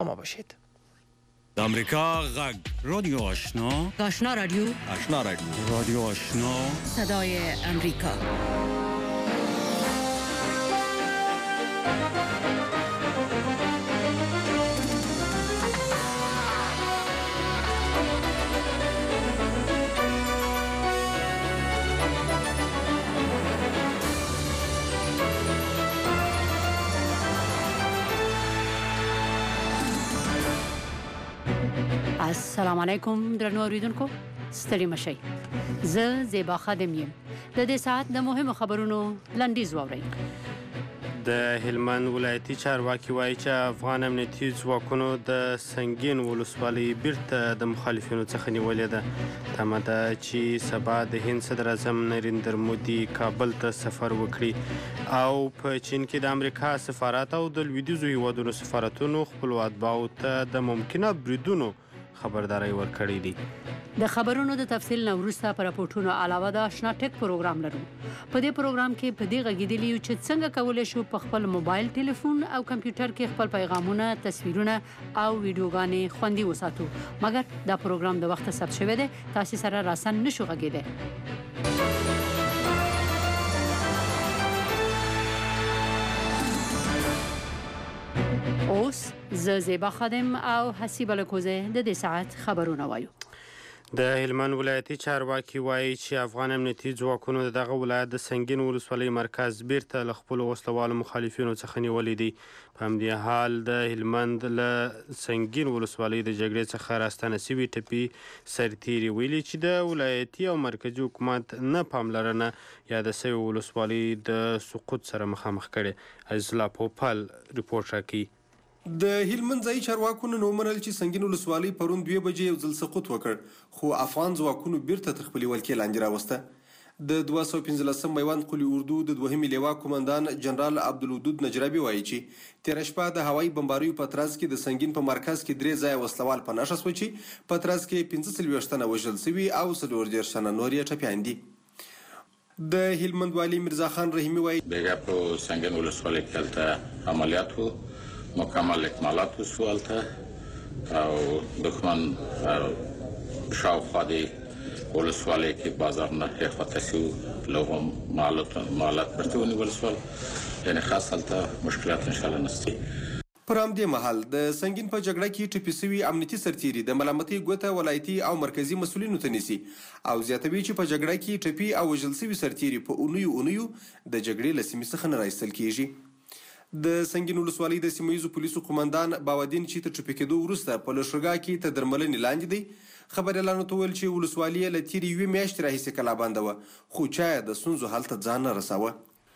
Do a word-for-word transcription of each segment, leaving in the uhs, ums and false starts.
ما باشید. امریکا غږ رادیو آشنا آشنا رادیو آشنا رادیو رادیو آشنا صدای امریکا. السلام علیکم درنو اوریدونکو، ستړي مشئ. زه زیبا خادم یم. د دې ساعت د مهمو خبرونو لنډیز واورئ. د هلمند ولایتي چارواکي وایي چې افغان امنیتي ځواکونو د سنګین ولسوالۍ بیرته د مخالفینو څخه نیولې ده. تمه ده چې سبا د هند صدر اعظم نریندر مودي کابل ته سفر وکړي او په چین کې د امریکا سفارت او د لویدیځو هیوادونو سفارتونو خپلو اتباعو ته د ممکنه بریدونو خبرداری ورکړی دی. د خبرونو د تفصیل نه وروسته پر راپورټونو علاوه د آشنا ټیک پروګرام لرو. په دې پروګرام کې په دې غږیدلی یو چې څنګه کولی شو په خپل موبایل ټلیفون او کمپیوټر کې خپل پیغامونه، تصویرونه او ویډیوګانې خوندي وساتو. مګر دا پروګرام د وخت ثبت شوی دی، تاسو سره راسن نشو غږیدای. اوس زه زیبا خادم او حسیبه لکوزه د دې ساعت خبرونه وایو. د هلمند ولایتي چارواکي وایي چې افغان امنیتي ځواکونو د دغه ولایت د سنګین ولسوالۍ مرکز بیرته له خپلو وسلوالو مخالفینو څخه نیولی دی. په همدې حال د هلمند له سنګین ولسوالۍ د جګړې څخه راستنه سوي ټپي سرتیري ویلي چې د ولایتي او مرکزي حکومت نه پاملرنه یا د سوي ولسوالۍ د سقوط سره مخامخ کړي. عزیز الله پوپل رپورټ راکوي. د هلمند ځایي چارواکو نن ومنل چې سنګین ولسوالۍ پرون دوې بجې یو ځل سقوط وکړ، خو افغان ځواکونو بیرته تر خپلې ولکې لاندې راوسته. د دوه سوه پنځلسم میوند قلي اردو د دوهمې لوا قومندان جنرال عبدالودود نجرابي وایي چې تېره شپه د هوایي بمباریو په ترڅ کې د سنګین په مرکز کې درې ځایه وسلوال په نښه شوه چې په ترڅ کې پنځه څلوېښت تنه وژل سوي او څلور دېرش تنه نور یې ټپیان دي. د هلمند والي میرزا خان رحیمي وایي بیګا په سنګین ولسوالۍ کې هلته عملیات و، مکمل اکمالات وسو هلته او دښمن شاوخوا د ولسوالۍ کې بازارونه اخواته سوي له هغو مالات بیرته ونیول شول، یعنې خاص هلته مشکلات انشاءالله نشته. پر همدې مهال د سنګین په جګړه کې ټپي سوي امنیتي سرتیري د ملامتۍ ګوته ولایتي او مرکزي مسؤلینو ته نیسي او زیاتوي چې په جګړه کې ټپي او وژل سوي سرتیري په اونیو اونیو د جګړې له سیمې څخه نه راایستل کیږي. د سنګین ولسوالۍ د سیمه ییزو پولیسو قومندان باودین چې تر ټپي کېدو وروسته په لښکرګاه کې تر درملنې لاندې دی، خبریالانو ته وویل چې ولسوالي یې له تېرې یوې میاشتې راهیسې کلا بنده وه، خو چا یې د ستونزو حل ته ځان نه رساوه.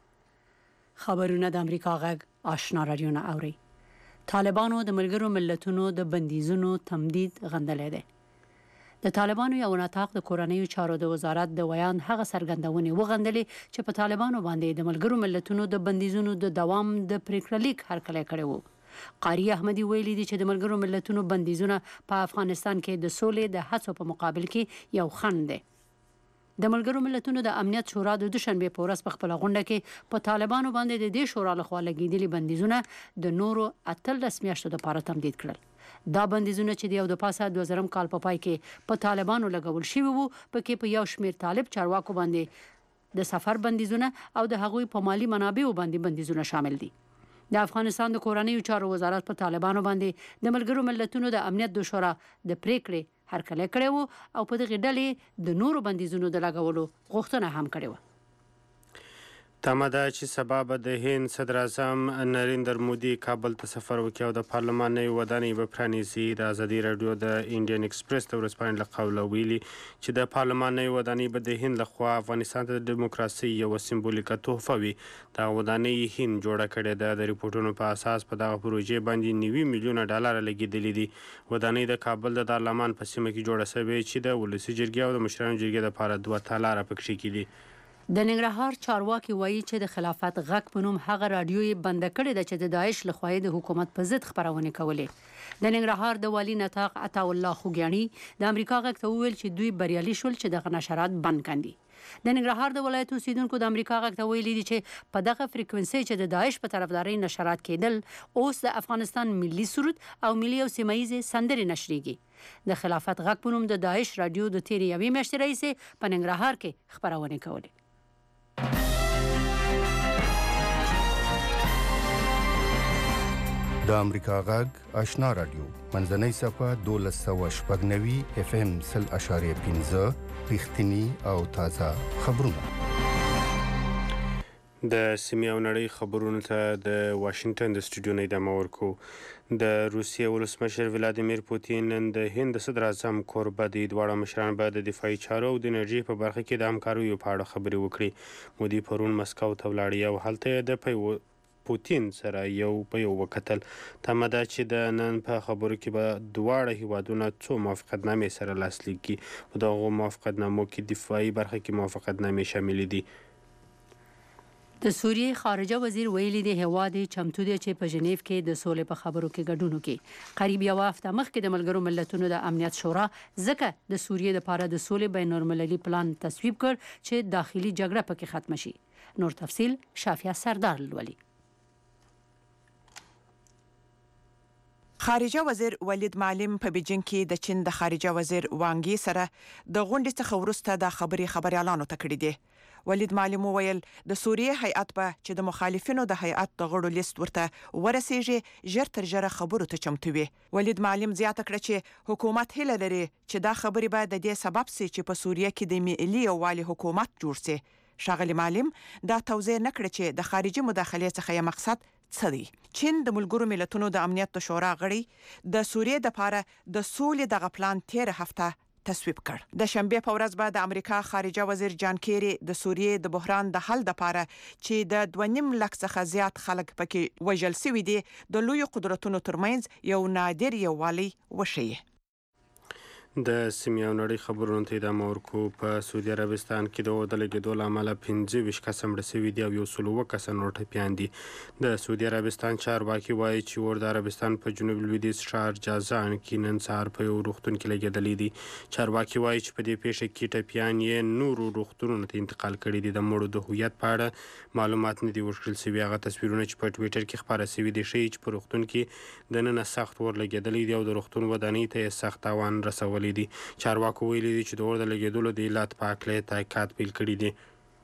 خبرونه د امریکا غږ آشنا رادیو نه اورئ. طالبانو د ملګرو ملتونو د بندیزونو تمدید غندلی دی. د طالبانو یو نطاق د کورنیو چارو د وزارت د ویان هغه څرګندونې وغندلې چې په طالبانو باندې د ملګرو ملتونو د بندیزونو د دوام د پریکړه لیک هرکلی کړی و. قاری احمدي ویلي دي چې د ملګرو ملتونو بندیزونه په افغانستان کې د سولې د هڅو په مقابل کې یو خنډ دی. د ملګرو ملتونو د امنیت شورا د دوشنبې په ورځ په خپله غونډه کې په طالبانو باندې د دې شورا لخوا لګېدلي بندیزونه د نورو اتلس میاشتو دپاره تمدید کړل. دا بندیزونه چې د یو د پاسه دوه زرم کال په پای کې په طالبانو لګول شوي وو، پکې په یو شمېر طالب چارواکو باندې د سفر بندیزونه او د هغوی په مالي منابعو باندې بندیزونه شامل دي. د افغانستان د کورنیو چارو وزارت په طالبانو باندې د ملګرو ملتونو د امنیت د شورا د پریکړې هرکلی کړی و او په دغې ډلې د نورو بندیزونو د لګولو غوښتنه هم کړې وه. تمه ده چې سبا به د هند صدر اعظم نریندر مودي کابل ته سفر وکړي او د پارلمان نوې ودانۍ به پرانیزي. د ازادي راډیو د انډین ایکسپریس د ورځپاڼې له قوله ویلي چې د پارلمان نوې ودانۍ به د هند لخوا افغانستان ته د ډیموکراسۍ یوه سمبولیکه تحفه وي. دغه ودانۍ هند جوړه کړې ده. د ریپورټونو په اساس په دغه پروژې باندې نوي میلیونه ډالره لګېدلي دي. ودانۍ د کابل د دارالمان په سیمه کې جوړه شوې چې د ولسي جرګې او د مشرانو جرګې لپاره دوه تالاره پکښې کېدي. د ننګرهار چارواکي وایي چې د خلافت غږ په نوم هغه راډیو یې بنده کړې ده چې د داعش لخوا د حکومت په ضد خپرونې کولې. د ننګرهار د والي نطاق عطا الله خوګیاڼي د امریکا غږ ته وویل چې دوی بریالي شول چې دغه نشرات بند کاندي. د ننګرهار د ولایت اوسیدونکو د امریکا غږ ته ویلي دي چې په دغه فریکونسي چې د داعش په طرفداري نشرات کېدل اوس د افغانستان ملي سرود او ملي او سیمایي سندرې نشریږي. د خلافت غږ په نوم د داعش رادیو د تیرې یوې میاشتې راهیسې په ننګرهار کې خپرونې کولې. د امریکا غږ آشنا رادیو منځنۍ صفه دولس سوه شپږ نوي اف ام سل اشاریه پنځه رښتیني او تازه خبرونه. د سیمې او نړۍ خبرونو ته د واشنگټن د سټوډیو نه ادامه ورکو. د روسیې ولسمشر ولادیمیر پوتین نن د هند د صدر اعظم کوربه دي. دواړه مشران به د دفاعي چارو او د انرژي په برخه کې د همکاریو په اړه خبرې وکړي. مودي پرون مسکو ته ولاړ او هلته د پیو پوتین سره یو په یو وکتل. تمه ده چې د نن په خبرو کې به دواړه هیوادونه څو موافقتنامې سره لاسلیک کړي. په دغو موافقتنامو کې دفاعي برخه کې موافقتنامې شاملې دي. د سوریې خارجه وزیر ویلي دی هیواد چمتو دی چې په ژنیف کې د سولې په خبرو کې ګډون وکړي. قریب یوه هفته مخکې د ملګرو ملتونو د امنیت شورا ځکه د سوریې لپاره د سولې بین المللي پلان تصویب کړ چې داخلي جګړه پکې ختمه شي. نور تفصیل شافیه سردار لولي. خارجه وزیر ولید معلم په بیجینګ کې د چین د خارجه وزیر وانګ یی سره د غونډې څخه وروسته د خبري خبريالانو ته کړی دی. ولید معلم وویل د سوریې هیئت به چې د مخالفینو د هیئت د غړو لیست ورته ورسیږي ژر تر ژره خبرو ته چمتو وي. ولید معلم زیاته کړه چې حکومت هیله لري چې دا خبري به د دې سبب سي چې په سوریې کې د ملي یووالي حکومت جوړ سي. ښاغلی معلم دا توضیح نکړه چې د خارجي مداخلې څخه یې مقصد څه دی. چین د ملګرو ملتونو د امنیت د شورا غړي د سوریې د لپاره د سولې دغه پلان تیر هفته تصویب کړ. د شنبه په ورځ به د امریکا خارجه وزیر جان کیری د سوریې د بحران د حل لپاره چې د دوه نیم لک څخه زیات خلک پکې وژل شوي دي د لوی قدرتونو ترمنځ یو نادر یووالی وښیي. د سیمې او نړۍ خبرونو ته ادامه ورکو. په سعودي عربستان کې د اور د لګېدو له امله پنځه ویشت کسه مړه شوي دي او یو سل اووه کسه نور ټپیان دي. د سعودي عربستان چارواکي وایي چې اور د عربستان په جنوب لویدیځ ښار جازان کې نن سهار په یو روغتون کې لګېدلی دی. چارواکي وایي چې په دې پیښه کې ټپیان یې نورو روغتونونو ته انتقال کړي دي. د مړو د هویت په اړه معلومات نه دي ورکړل شوي. هغه تصویرونه چې په ټویټر کې خپاره شوي دي ښیي چې په روغتون کې دننه سخت اور لګېدلی دی او د روغتون ودانۍ ته یې سخت تاوان رسولی دی. چارواکو ویلي دي چې د اور د لګېدلو د علت په هکله تحقیقات پیل کړي دي.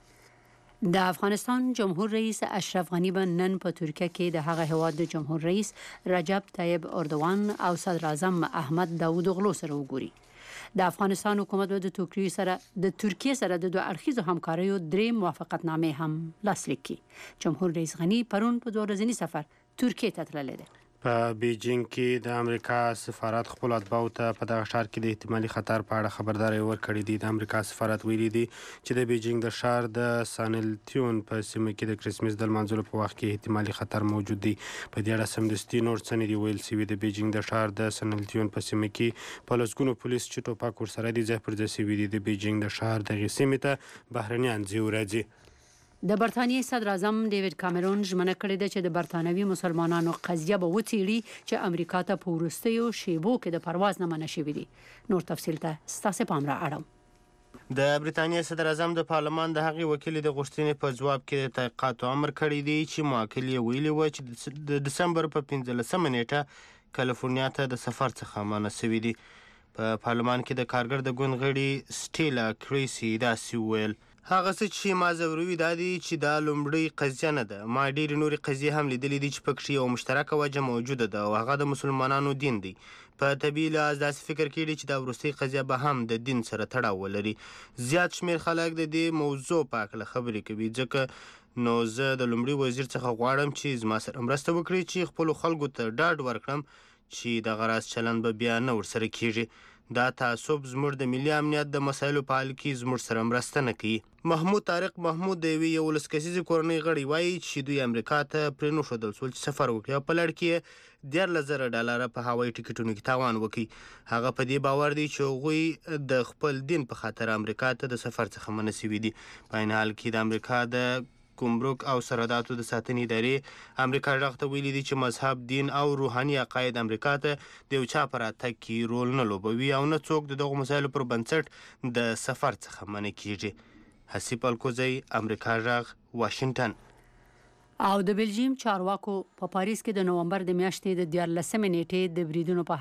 د افغانستان جمهور رئیس اشرف غنی به نن په ترکیه کې د هغه هیواد د جمهور رئیس رجب طیب اردوان او صدر اعظم احمد داوود اغلو سره وګوري. د افغانستان حکومت به د ترکیه سره د ترکیه سره د دوه اړخیزو همکاریو درې موافقتنامې هم لاسلیک کړي. جمهور رئیس غنی پرون په دوه ورځني سفر ترکیه ته تللی دی. په بیجینګ کې د امریکا سفارت خپل اتباعو ته په دغه ښار کې د احتمالي خطر په اړه خبرداری ورکړی دی. د امریکا سفارت ویلي دی چې د بیجینګ د ښار د سانلتیون په سیمه کې د کرسمس د لمانځلو په وخت کې احتمالي خطر موجود دی. په دې اړه سمدستي نور څه نه دي ویل شوي. د بیجینګ د ښار د سانلتیون په سیمه کې په لسګونو پولیس چې ټوپک ورسره دي ځای پر ځای شوي دي. د بیجینګ د ښار دغې سیمې ته بهرنیان ځي راځي. د برتانیې صدر اعظم ډیوډ کامرون ژمنه کړې ده چې د برتانوي مسلمانانو قضیه به وڅېړي چې امریکا ته په وروستیو شیبو کې د پرواز نه منع شوي دي. نور تفصیل ته ستاسې پام را اړوم. د بریتانیا صدر اعظم د پارلمان د هغې وکیلې د غوښتنې په ځواب کې د تحقیقاتو امر کړی دی چې موکل یې ویلي و چې د دسمبر په پنځلسمه نیټه کالیفورنیا ته د سفر څخه منع شوي دي. په پارلمان کې د کارګر د ګوند غړي سټیلا کریسي داسې وویل: هغه څه چې ما ضروري دا دی چې دا لومړۍ قضیه نه ده. ما ډېرې نورې قضیې هم لیدلې دي چې پکې یوه مشترکه وجه موجوده ده او هغه د مسلمانانو دین دی. په طبیعي لحاظ داسې فکر کړي چې دا وروستۍ قضیه به هم د دین سره تړاو ولري. زیات شمېر خلک د دې موضوع په هکله خبرې کوي. ځکه نو زه د لومړي وزیر څخه غواړم چې زما سره مرسته وکړي چې خپلو خلکو ته ډاډ ورکړم چې دغه راز چلند به بیا نه ورسره کیږي. دا تعصب زموږ د ملي امنیت د مسایلو په حل کې زموږ سره مرسته نه کوي. محمود طارق محمود د یوې یولس کسیزې کورنۍ غړی وایي چې دوی امریکا ته پرېنښودل شول چې سفر وکړي او په لړ کې یې دیارلس زره ډالره په هوایي ټکټونو کې تاوان وکړي. هغه په دې باور دی چې هغوی د خپل دین په خاطر امریکا ته د سفر څخه منع شوي دي. په عین حال کې د امریکا د ګمرک او سرحداتو د ساتنې ادارې امریکا غږ ته ویلي دي چې مذهب، دین او روحاني عقاید امریکا ته د یو چا په راتګ کې رول نه لوبوي او نه څوک د دغو مسایلو پر بنسټ د سفر څخه منع کیږي. حسیب الکوزی، امریکا غږ، واشنگټن. او د بلجیم چارواکو په پاریس کې د نومبر د میاشتې د دیارلسمې نیټې د بریدونو په